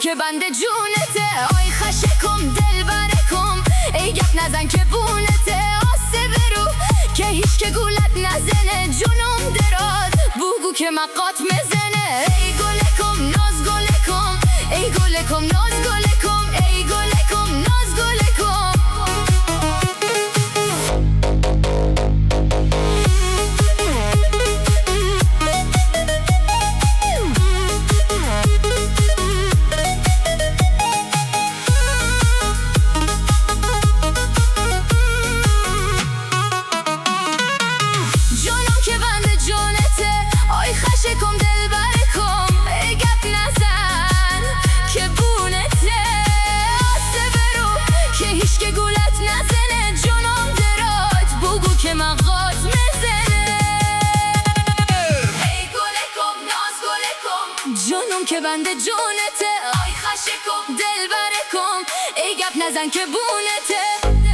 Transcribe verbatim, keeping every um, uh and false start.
که بنده جونته، آی خشکم دل برکم، ای گپ نزن که بونته، آسه برو که هیچ که گولت نزنه، جونم دراد بوگو که مقات مزنه. ای گلکم ناز گلکم، ای گلکم ناز گلکم، ای گلکم ناز گلکم. جونم که بنده جونته، آی خشکم دل برکم، ای گپ نزن که بونته، آسه برو که هیچ که گولت نزنه، جونم درات بگو که مقات مزنه. ای گلکم ناز گلکم، جونم که بنده جونته، آی خشکم دل برکم، ای گپ نزن که بونته.